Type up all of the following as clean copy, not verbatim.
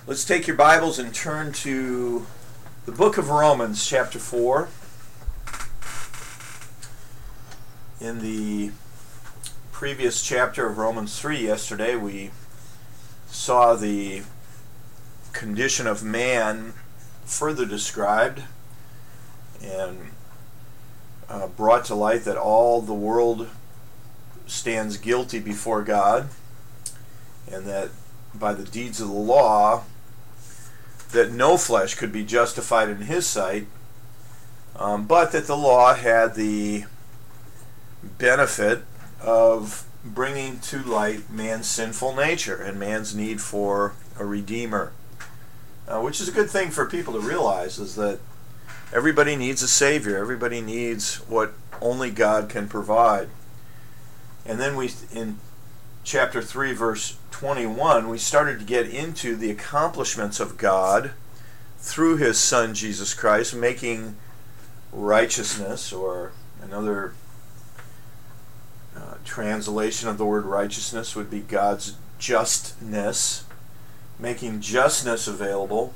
Let's take your Bibles and turn to the book of Romans, chapter 4. In the previous chapter of Romans 3 yesterday, we saw the condition of man further described and brought to light that all the world stands guilty before God, and that by the deeds of the law that no flesh could be justified in his sight, but that the law had the benefit of bringing to light man's sinful nature and man's need for a redeemer, which is a good thing for people to realize, is that everybody needs a Savior. Everybody needs what only God can provide. And then in chapter 3, verse 21, we started to get into the accomplishments of God through His Son, Jesus Christ, making righteousness, or another translation of the word righteousness would be God's justness, making justness available.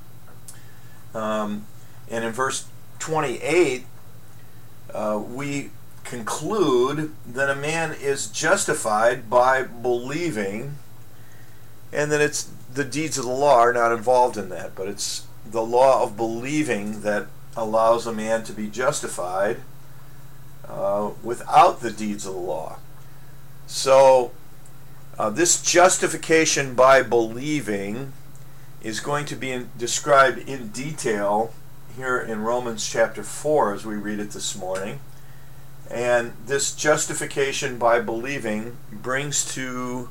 And in verse 28, we conclude that a man is justified by believing, and that it's the deeds of the law are not involved in that, but it's the law of believing that allows a man to be justified without the deeds of the law. So this justification by believing is going to be described in detail here in Romans chapter 4 as we read it this morning. And this justification by believing brings to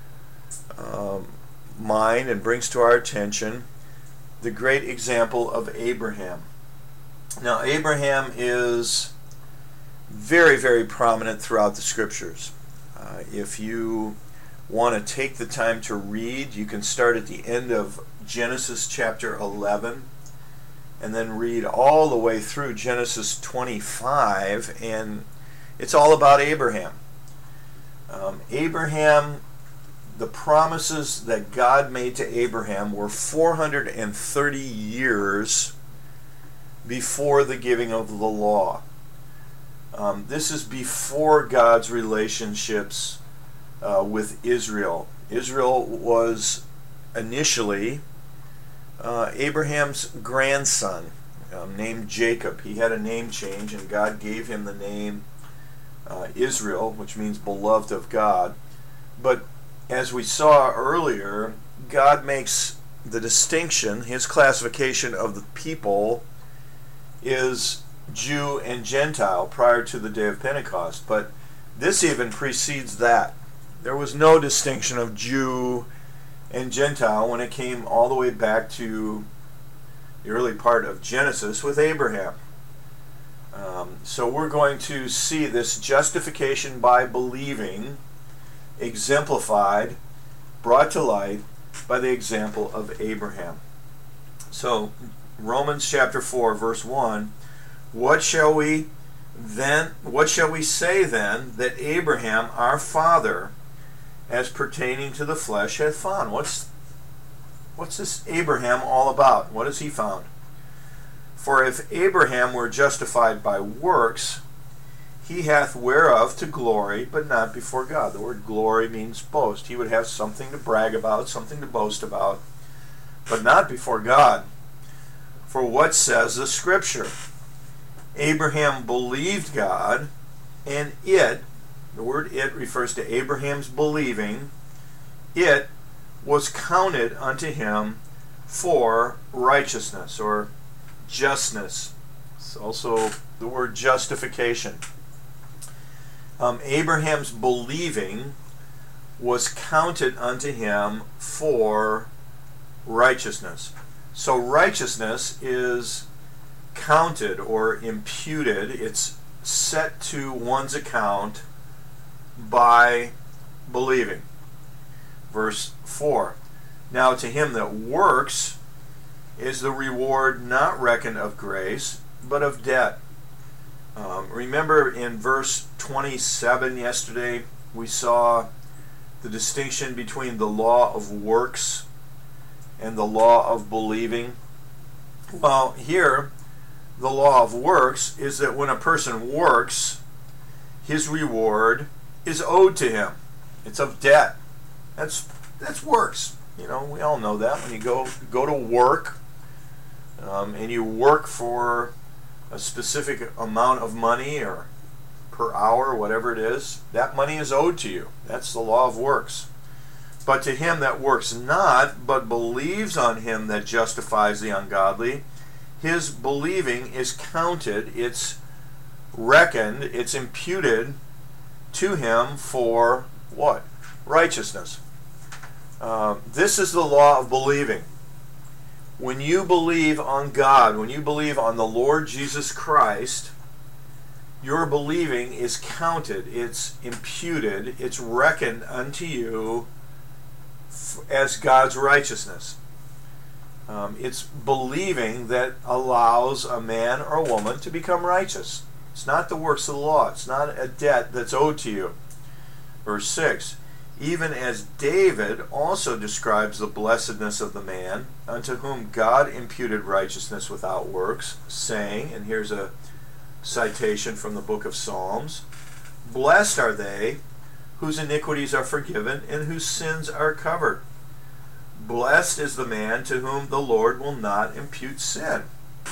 mind and brings to our attention the great example of Abraham. Now, Abraham is very, very prominent throughout the Scriptures. If you want to take the time to read, you can start at the end of Genesis chapter 11 and then read all the way through Genesis 25, and it's all about Abraham. Abraham, the promises that God made to Abraham were 430 years before the giving of the law. This is before God's relationships with Israel. Israel was initially Abraham's grandson, named Jacob. He had a name change, and God gave him the name Israel, which means beloved of God. But as we saw earlier, God makes the distinction, his classification of the people is Jew and Gentile prior to the day of Pentecost. But this even precedes that. There was no distinction of Jew and Gentile when it came all the way back to the early part of Genesis with Abraham. So we're going to see this justification by believing exemplified, brought to light by the example of Abraham. So Romans chapter 4 verse 1, what shall we say then that Abraham our father as pertaining to the flesh hath found? What's this Abraham all about? What has he found? For if Abraham were justified by works, he hath whereof to glory, but not before God. The word glory means boast. He would have something to brag about, something to boast about, but not before God. For what says the Scripture? Abraham believed God, and it, the word it refers to Abraham's believing, it was counted unto him for righteousness, or justness. It's also the word justification. Abraham's believing was counted unto him for righteousness. So righteousness is counted or imputed. It's set to one's account by believing. Verse 4, now to him that works is the reward not reckoned of grace, but of debt. Remember in verse 27 yesterday, we saw the distinction between the law of works and the law of believing? Well, here, the law of works is that when a person works, his reward is owed to him. It's of debt. That's works. You know, we all know that. When you go to work, and you work for a specific amount of money or per hour, whatever it is, that money is owed to you. That's the law of works. But to him that works not, but believes on him that justifies the ungodly, his believing is counted, it's reckoned, it's imputed to him for what? Righteousness. This is the law of believing. When you believe on God, when you believe on the Lord Jesus Christ, your believing is counted, it's imputed, it's reckoned unto you as God's righteousness. It's believing that allows a man or a woman to become righteous. It's not the works of the law. It's not a debt that's owed to you. Verse 6, even as David also describes the blessedness of the man unto whom God imputed righteousness without works, saying, and here's a citation from the book of Psalms, blessed are they whose iniquities are forgiven and whose sins are covered. Blessed is the man to whom the Lord will not impute sin.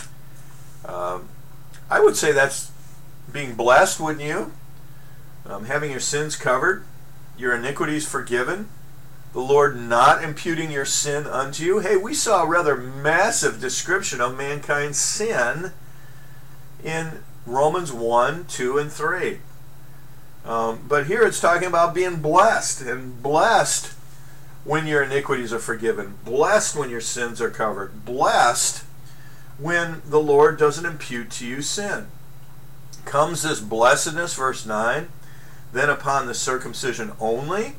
I would say that's being blessed, wouldn't you? Having your sins covered, your iniquities forgiven, the Lord not imputing your sin unto you. Hey, we saw a rather massive description of mankind's sin in Romans 1, 2, and 3. But here it's talking about being blessed, and blessed when your iniquities are forgiven, blessed when your sins are covered, blessed when the Lord doesn't impute to you sin. Comes this blessedness, verse 9, then upon the circumcision only,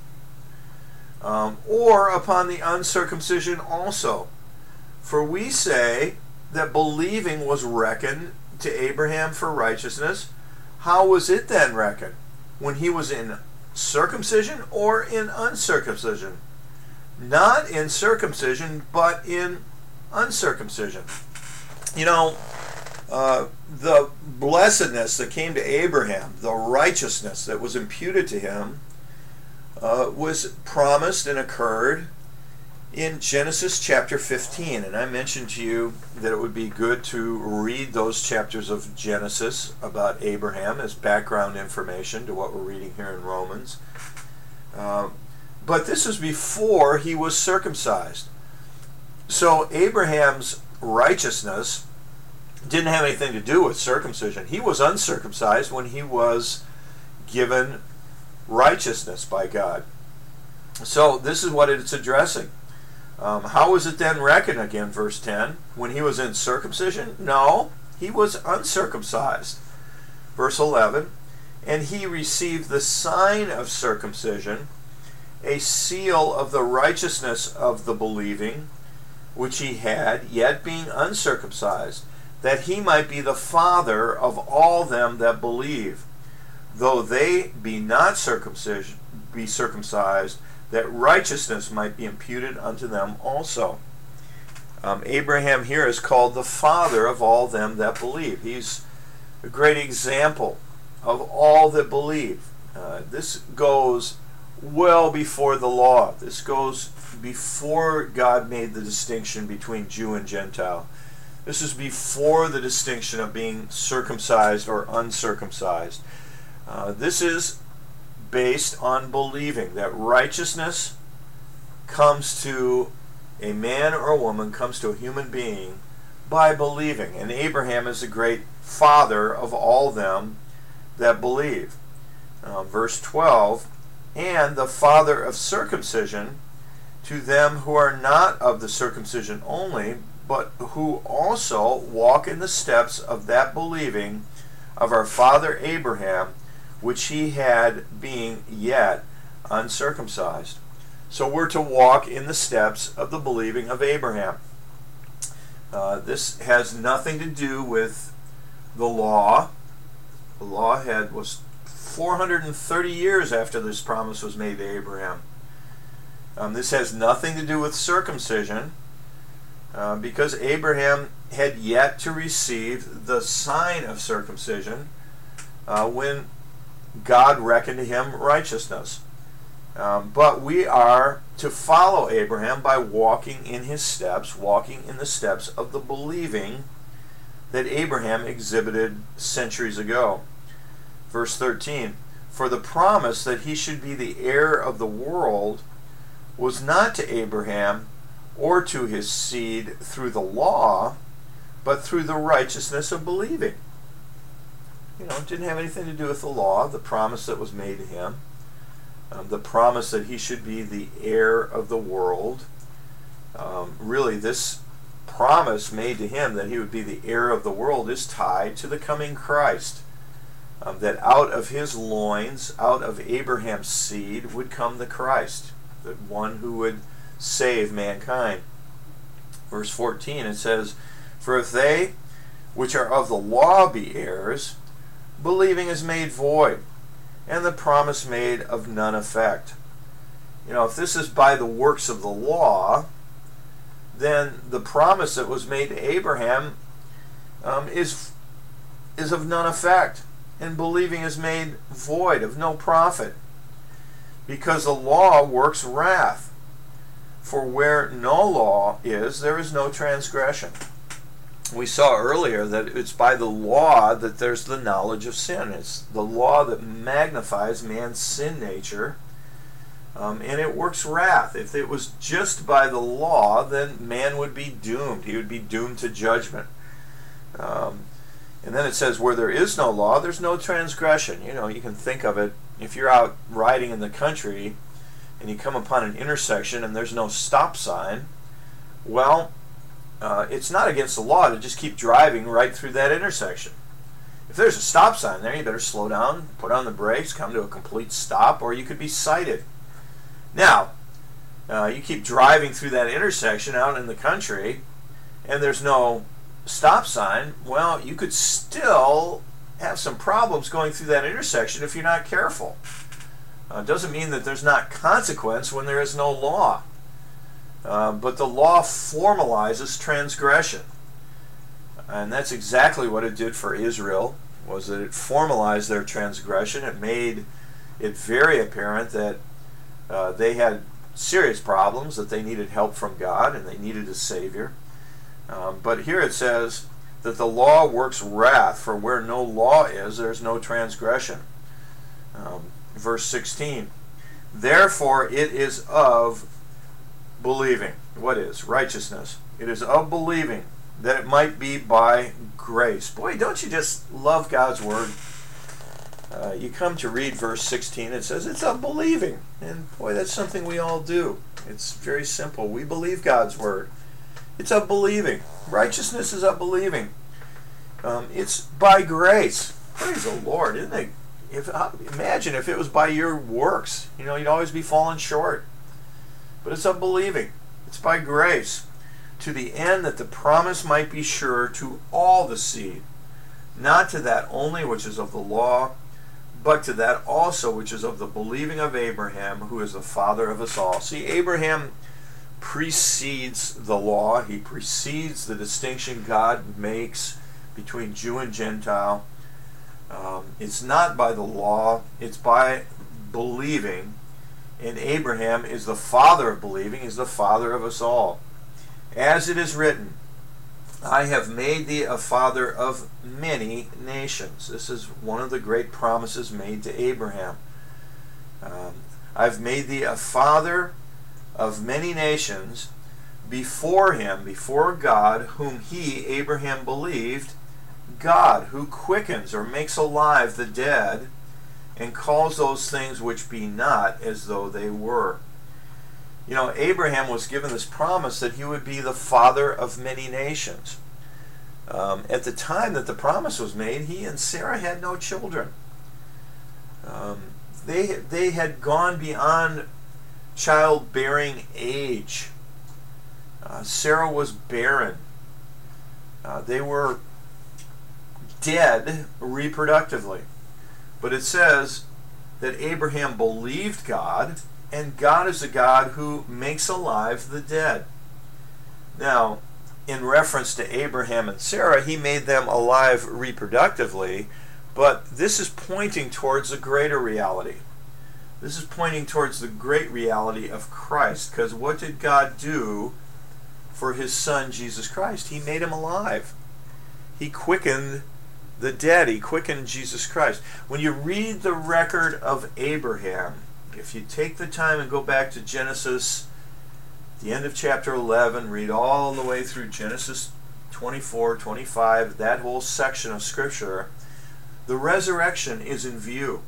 or upon the uncircumcision also? For we say that believing was reckoned to Abraham for righteousness. How was it then reckoned? When he was in circumcision or in uncircumcision? Not in circumcision, but in uncircumcision. You know, the blessedness that came to Abraham, the righteousness that was imputed to him, was promised and occurred in Genesis chapter 15. And I mentioned to you that it would be good to read those chapters of Genesis about Abraham as background information to what we're reading here in Romans. But this is before he was circumcised. So Abraham's righteousness didn't have anything to do with circumcision. He was uncircumcised when he was given righteousness by God. So this is what it's addressing. How was it then reckoned again, verse 10? When he was in circumcision? No, he was uncircumcised. Verse 11, and he received the sign of circumcision, a seal of the righteousness of the believing, which he had, yet being uncircumcised, that he might be the father of all them that believe, though they be not circumcised, that righteousness might be imputed unto them also. Abraham here is called the father of all them that believe. He's a great example of all that believe. This goes well before the law. This goes before God made the distinction between Jew and Gentile. This is before the distinction of being circumcised or uncircumcised. This is based on believing that righteousness comes to a man or a woman, comes to a human being by believing. And Abraham is the great father of all them that believe. Verse 12, and the father of circumcision to them who are not of the circumcision only, but who also walk in the steps of that believing of our father Abraham, which he had being yet uncircumcised. So we're to walk in the steps of the believing of Abraham. This has nothing to do with the law. The law was 430 years after this promise was made to Abraham. This has nothing to do with circumcision. because Abraham had yet to receive the sign of circumcision when God reckoned to him righteousness. But we are to follow Abraham by walking in his steps, walking in the steps of the believing that Abraham exhibited centuries ago. Verse 13, for the promise that he should be the heir of the world was not to Abraham or to his seed through the law, but through the righteousness of believing. It didn't have anything to do with the law, the promise that was made to him. The promise that he should be the heir of the world. Really, this promise made to him that he would be the heir of the world is tied to the coming Christ. That out of his loins, out of Abraham's seed, would come the Christ, the one who would save mankind. Verse 14, it says, for if they which are of the law be heirs, believing is made void, and the promise made of none effect. If this is by the works of the law, then the promise that was made to Abraham is of none effect, and believing is made void, of no profit, because the law works wrath. For where no law is, there is no transgression. We saw earlier that it's by the law that there's the knowledge of sin. It's the law that magnifies man's sin nature, and it works wrath. If it was just by the law, then man would be doomed. He would be doomed to judgment. And then it says, where there is no law, there's no transgression. You can think of it, if you're out riding in the country and you come upon an intersection and there's no stop sign, well, it's not against the law to just keep driving right through that intersection. If there's a stop sign there, you better slow down, put on the brakes, come to a complete stop, or you could be cited. Now, you keep driving through that intersection out in the country, and there's no stop sign, well, you could still have some problems going through that intersection if you're not careful. It doesn't mean that there's not consequence when there is no law. But the law formalizes transgression. And that's exactly what it did for Israel, was that it formalized their transgression. It made it very apparent that they had serious problems, that they needed help from God, and they needed a Savior. But here it says that the law works wrath, for where no law is, there's no transgression. Verse 16, therefore it is of believing. What is? Righteousness. It is of believing, that it might be by grace. Boy, don't you just love God's Word? You come to read verse 16, it says it's of believing. And boy, that's something we all do. It's very simple. We believe God's Word. It's of believing. Righteousness is of believing. It's by grace. Praise the Lord, isn't it? Imagine if it was by your works. You'd always be falling short. But it's of believing. It's by grace, to the end that the promise might be sure to all the seed, not to that only which is of the law, but to that also which is of the believing of Abraham, who is the father of us all. See, Abraham precedes the law. He precedes the distinction God makes between Jew and Gentile. It's not by the law, it's by believing. And Abraham is the father of believing, is the father of us all. As it is written, I have made thee a father of many nations. This is one of the great promises made to Abraham. I've made thee a father of many nations before him, before God, whom he, Abraham, believed, God, who quickens or makes alive the dead, and calls those things which be not as though they were. Abraham was given this promise that he would be the father of many nations. At the time that the promise was made, he and Sarah had no children. They had gone beyond childbearing age. Sarah was barren. They were dead reproductively. But it says that Abraham believed God, and God is a God who makes alive the dead. Now, in reference to Abraham and Sarah, he made them alive reproductively, but this is pointing towards a greater reality. This is pointing towards the great reality of Christ, because what did God do for his Son, Jesus Christ? He made him alive. He quickened the dead. He quickened Jesus Christ. When you read the record of Abraham, if you take the time and go back to Genesis, the end of chapter 11, read all the way through Genesis 24, 25, that whole section of Scripture, the resurrection is in view.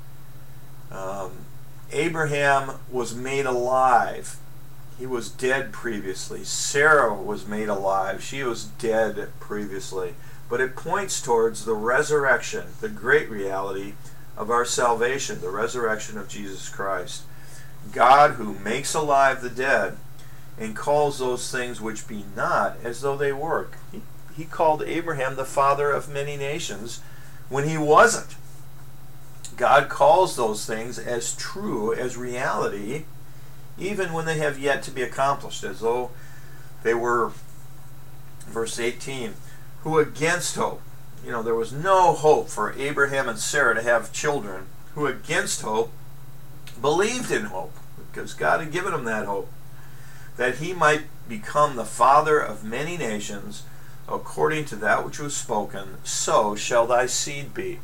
Abraham was made alive. He was dead previously. Sarah was made alive. She was dead previously. But it points towards the resurrection, the great reality of our salvation, the resurrection of Jesus Christ. God who makes alive the dead and calls those things which be not as though they were. He called Abraham the father of many nations when he wasn't. God calls those things as true, as reality, even when they have yet to be accomplished, as though they were, verse 18, who against hope, there was no hope for Abraham and Sarah to have children, who against hope believed in hope, because God had given him that hope, that he might become the father of many nations, according to that which was spoken, so shall thy seed be.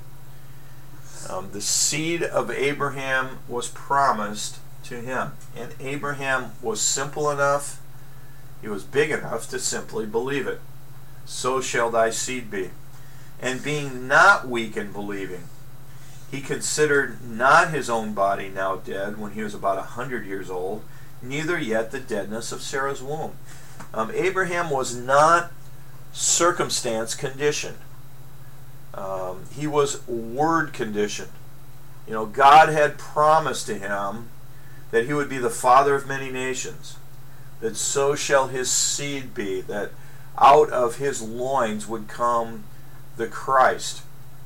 The seed of Abraham was promised to him, and Abraham was simple enough, he was big enough to simply believe it. So shall thy seed be. And being not weak in believing, he considered not his own body now dead when he was about 100 years old, neither yet the deadness of Sarah's womb. Abraham was not circumstance conditioned. He was word conditioned. God had promised to him that he would be the father of many nations, that so shall his seed be, that out of his loins would come the Christ.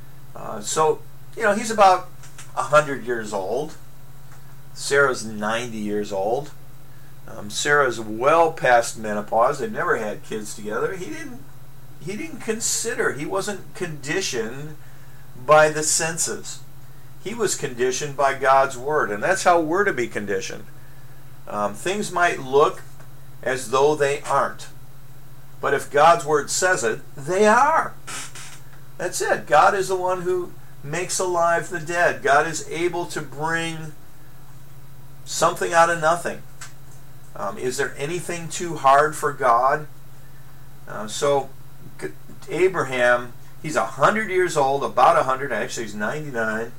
So he's about 100 years old. Sarah's 90 years old. Sarah's well past menopause. They've never had kids together. He didn't consider. He wasn't conditioned by the senses. He was conditioned by God's word, and that's how we're to be conditioned. Things might look as though they aren't, but if God's word says it, they are. That's it. God is the one who makes alive the dead. God is able to bring something out of nothing. Is there anything too hard for God? So Abraham, he's 100 years old, about 100, actually he's 99.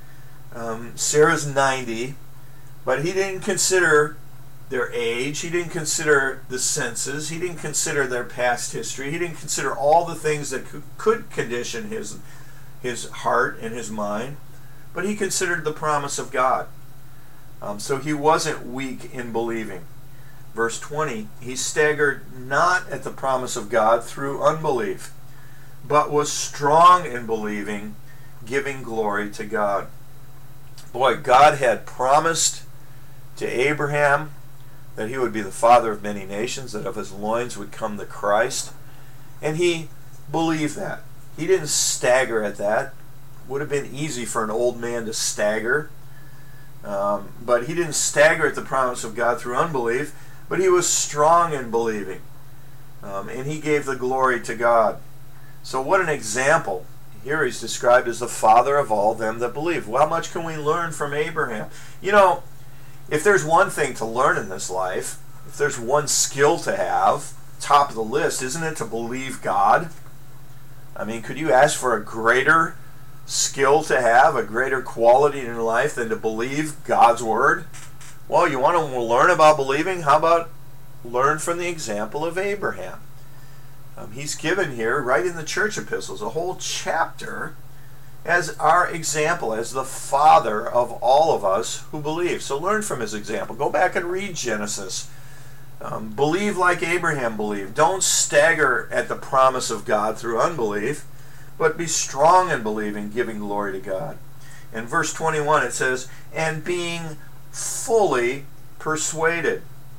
Sarah's 90, but he didn't consider their age, he didn't consider the senses, he didn't consider their past history, he didn't consider all the things that could condition his heart and his mind, but he considered the promise of God. So he wasn't weak in believing. Verse 20, he staggered not at the promise of God through unbelief, but was strong in believing, giving glory to God. Boy, God had promised to Abraham that he would be the father of many nations, that of his loins would come the Christ, and he believed that. He didn't stagger at that. Would have been easy for an old man to stagger, but he didn't stagger at the promise of God through unbelief, but he was strong in believing, and he gave the glory to God. So what an example. Here he's described as the father of all them that believe. Well, how much can we learn from Abraham? If there's one thing to learn in this life, if there's one skill to have, top of the list, isn't it to believe God? I mean, could you ask for a greater skill to have, a greater quality in your life than to believe God's word? Well, you want to learn about believing? How about learn from the example of Abraham? He's given here, right in the church epistles, a whole chapter as our example, as the father of all of us who believe. So learn from his example. Go back and read Genesis. Believe like Abraham believed. Don't stagger at the promise of God through unbelief, but be strong in believing, giving glory to God. In verse 21 it says, and being fully persuaded.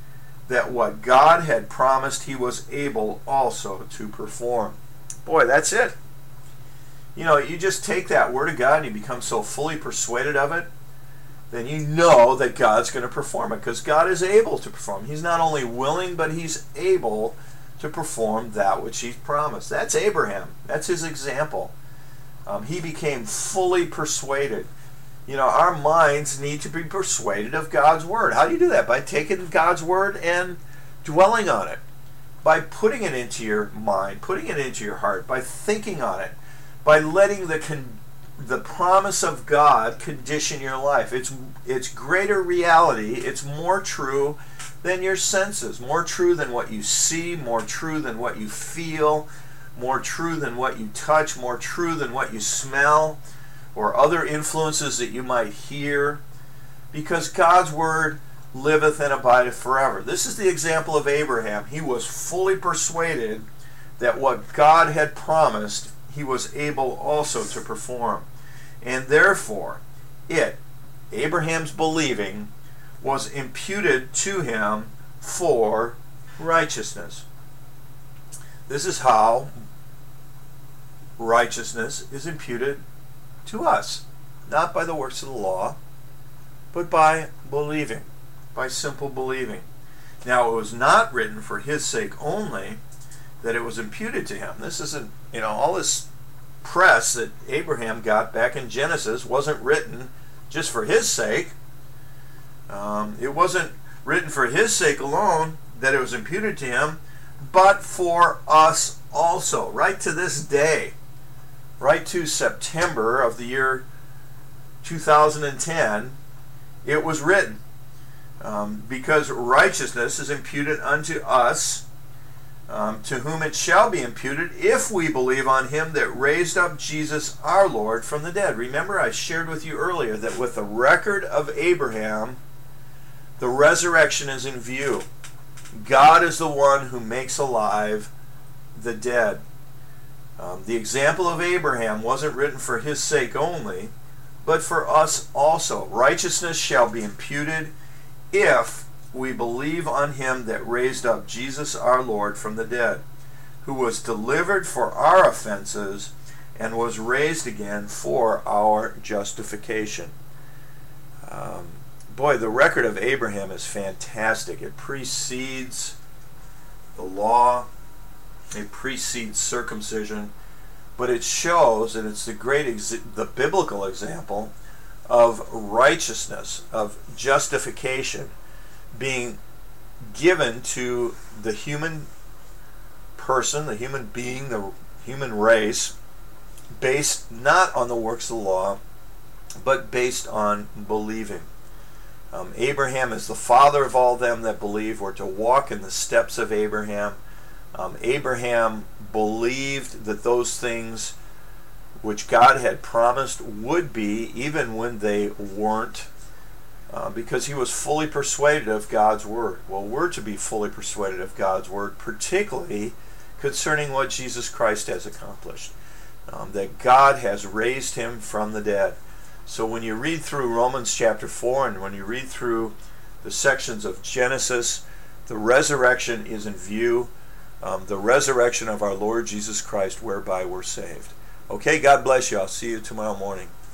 that what God had promised he was able also to perform. Boy, that's it. You know, you just take that word of God and you become so fully persuaded of it, then you know that God's going to perform it, because God is able to perform. He's not only willing, but he's able to perform that which he's promised. That's Abraham. That's his example. He became fully persuaded. You know, our minds need to be persuaded of God's word. How do you do that? By taking God's word and dwelling on it. By putting it into your mind, putting it into your heart, by thinking on it, by letting the promise of God condition your life. It's greater reality. It's more true than your senses, more true than what you see, more true than what you feel, more true than what you touch, more true than what you smell, or other influences that you might hear, because God's word liveth and abideth forever. This is the example of Abraham. He was fully persuaded that what God had promised, he was able also to perform. And therefore, Abraham's believing, was imputed to him for righteousness. This is how righteousness is imputed to us, not by the works of the law, but by believing, by simple believing. Now, it was not written for his sake only that it was imputed to him. This isn't, all this press that Abraham got back in Genesis wasn't written just for his sake. It wasn't written for his sake alone that it was imputed to him, but for us also. Right to this day, right to September of the year 2010, it was written. Because righteousness is imputed unto us, to whom it shall be imputed if we believe on him that raised up Jesus our Lord from the dead. Remember, I shared with you earlier that with the record of Abraham, the resurrection is in view. God is the one who makes alive the dead. The example of Abraham wasn't written for his sake only, but for us also. Righteousness shall be imputed if we believe on him that raised up Jesus our Lord from the dead, who was delivered for our offenses and was raised again for our justification. Boy, the record of Abraham is fantastic. It precedes the law. It precedes circumcision. But it shows, and it's the biblical example of righteousness, of justification, being given to the human person, the human being, the human race, based not on the works of the law, but based on believing. Abraham is the father of all them that believe. We're to walk in the steps of Abraham. Abraham believed that those things which God had promised would be, even when they weren't, because he was fully persuaded of God's word. Well, we're to be fully persuaded of God's word, particularly concerning what Jesus Christ has accomplished, that God has raised him from the dead. So when you read through Romans chapter 4 and when you read through the sections of Genesis, the resurrection is in view, the resurrection of our Lord Jesus Christ, whereby we're saved. Okay, God bless you. I'll see you tomorrow morning.